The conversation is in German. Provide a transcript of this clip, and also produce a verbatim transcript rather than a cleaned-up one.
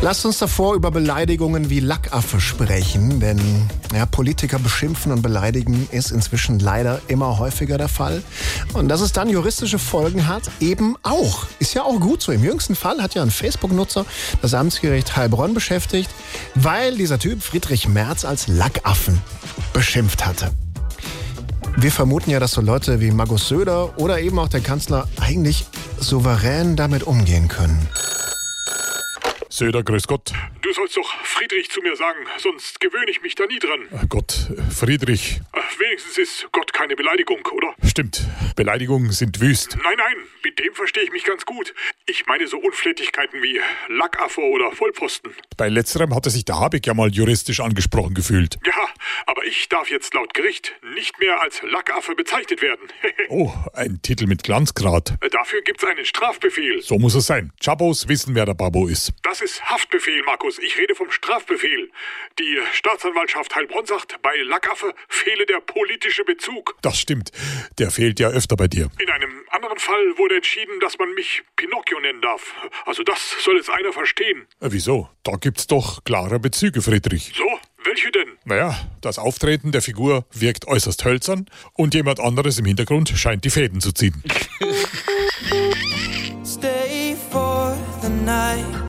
Lasst uns davor über Beleidigungen wie Lackaffe sprechen, denn ja, Politiker beschimpfen und beleidigen ist inzwischen leider immer häufiger der Fall. Und dass es dann juristische Folgen hat, eben auch. Ist ja auch gut so. Im jüngsten Fall hat ja ein Facebook-Nutzer das Amtsgericht Heilbronn beschäftigt, weil dieser Typ Friedrich Merz als Lackaffen beschimpft hatte. Wir vermuten ja, dass so Leute wie Markus Söder oder eben auch der Kanzler eigentlich souverän damit umgehen können. Söder, grüß Gott. Du sollst doch Friedrich zu mir sagen, sonst gewöhne ich mich da nie dran. Gott, Friedrich. Wenigstens ist Gott keine Beleidigung, oder? Stimmt, Beleidigungen sind wüst. Nein, nein, mit dem verstehe ich mich ganz gut. Ich meine so Unflätigkeiten wie Lackaffe oder Vollpfosten. Bei letzterem hatte sich der Habeck ja mal juristisch angesprochen gefühlt. Ja, aber ich darf jetzt laut Gericht nicht mehr als Lackaffe bezeichnet werden. Oh, ein Titel mit Glanzgrad. Dafür gibt's einen Strafbefehl. So muss es sein. Chabos wissen, wer der Babo ist. Das ist Haftbefehl, Markus. Ich rede vom Strafbefehl. Die Staatsanwaltschaft Heilbronn sagt, bei Lackaffe fehle der politische Bezug. Das stimmt. Der fehlt ja öfter bei dir. In einem anderen Fall wurde entschieden, dass man mich Pinocchio nennen darf. Also das soll jetzt einer verstehen. Äh, wieso? Da gibt's doch klare Bezüge, Friedrich. So? Welche denn? Naja, das Auftreten der Figur wirkt äußerst hölzern und jemand anderes im Hintergrund scheint die Fäden zu ziehen. Stay for the night.